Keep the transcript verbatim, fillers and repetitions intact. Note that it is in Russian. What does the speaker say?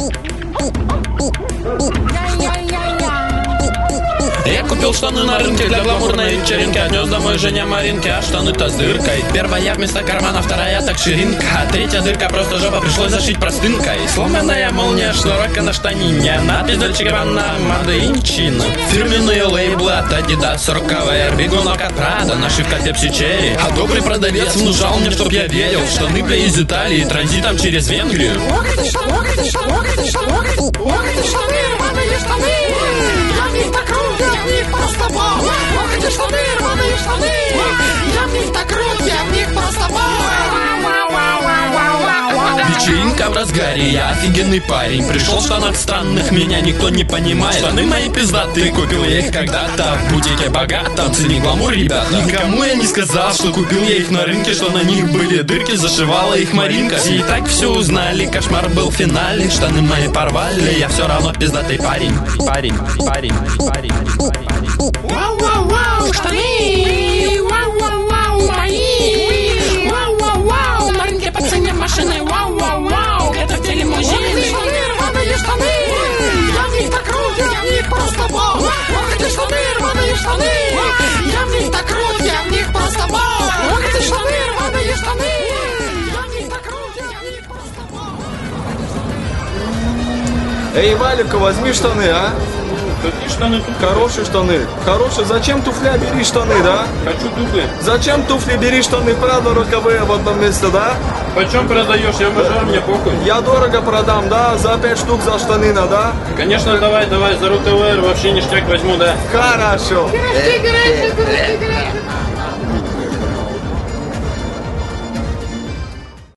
Я купил штаны на рынке для гламурной вечеринки, отнес домой Женя Маринки, а штаны-то с дыркой. Первая вместо кармана, вторая так ширинка, а третья дырка просто жопа, пришлось зашить простынкой. Сломанная молния, шнурок на штанине, надпись Dolce Gabbana, Made in China. Фирменные лейблы от Adidas, Rocawear, бегунок от Prada, нашивка Pepsi Cherry. А добрый продавец внушал мне, чтоб я верил, штаны бля из Италии, транзитом через Венгрию. Вечеринка в разгаре, я офигенный парень. Пришел в штанах странных, меня никто не понимает. Штаны мои пиздатые, купил я их когда-то в бутике богатом. Цени гламур, ребята. Никому я не сказал, что купил я их на рынке, что на них были дырки, зашивала их Маринка. Все и так все узнали, кошмар был в финале. Штаны мои порвали, я все равно пиздатый парень. Парень, парень, парень, парень. Вау-вау-вау, штаны! Вау-вау-вау, мои! Вау-вау-вау, на рынке по цене машины! Вау-вау-вау, это в теле мой жили! Штаны, рваные штаны! Я в них так крут, я в них просто бог! Ох, эти штаны, рваные штаны! Я в них так крут, я в них просто бог! Ох, эти штаны, рваные штаны! Я в них так крут, я в них просто бог! Эй, Валика, возьми штаны, а? Какие штаны тут? Хорошие штаны. Хорошие. Зачем туфля бери штаны, да? Хочу туфли. Зачем туфли бери штаны? Правда, роковые в одном месте, да? Почем продаешь? Я мажор, мне похуй. Я дорого продам, да? За пять штук за штанина, да? Конечно, давай, давай, за РУ-ТВ вообще ништяк возьму, да? Хорошо. Гараж, гараж, гараж, гараж.